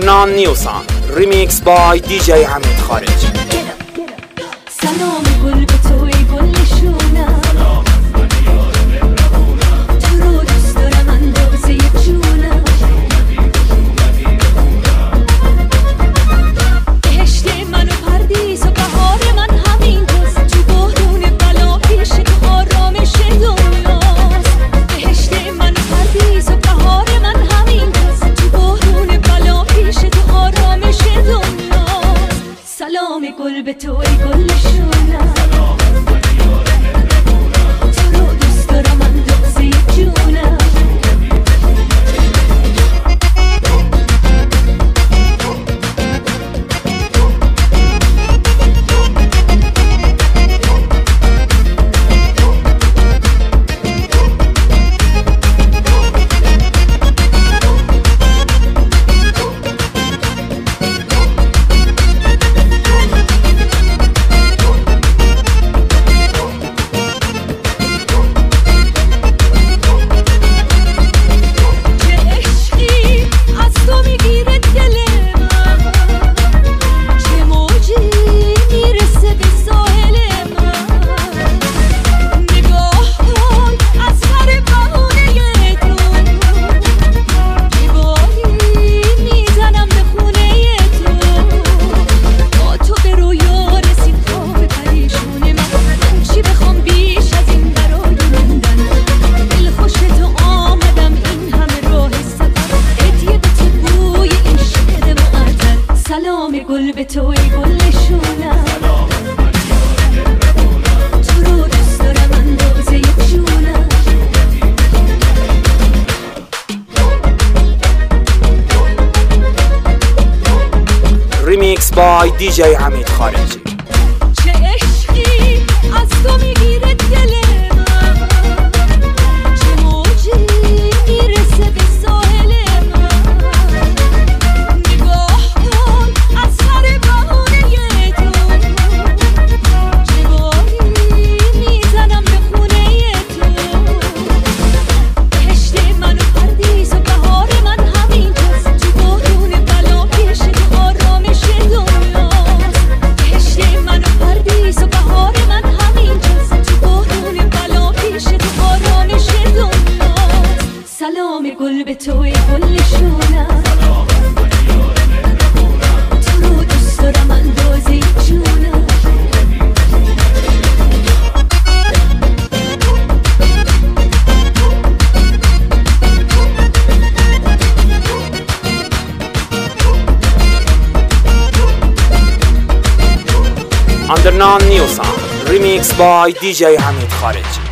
Undernon New Song Remix by DJ حمید خارجی. سلام گل به توی گل شونم، تو رو دوست دارم اندازه جونم، بهشت من و پردیس و بهار من همین روز، تو بحرون بلا پیش تو آرامش دنیاست. بهشت من و پردیس و بهار من همین روز، تو بحرون بلا پیش تو آرامش دنیاست. سلام گل به توی گل شونم، تو رو دوست دارم اندازه جونم. گل به توی گل شونم، تو رو دوست دارم اندازه جونم. Remix by DJ حمید خارجی. چه عشقی از تو میگیره دل من، چه موجی میرسه به ساحل من. نگاه کن از سر بهونه تو، چه باری میزنم به خونه تو. بهشت من و پردیس و بهار من همین روز، تو بحرون بلا پیش تو آرامش دنیاست. بهشت من و پردیس و بهار من همین روز، تو بحرون بلا پیش تو آرامش دنیاست. سلام گل به توی گل شونم، تو رو دوست دارم اندازه جونم. Undernon New Song Remix by DJ حمید خارجی.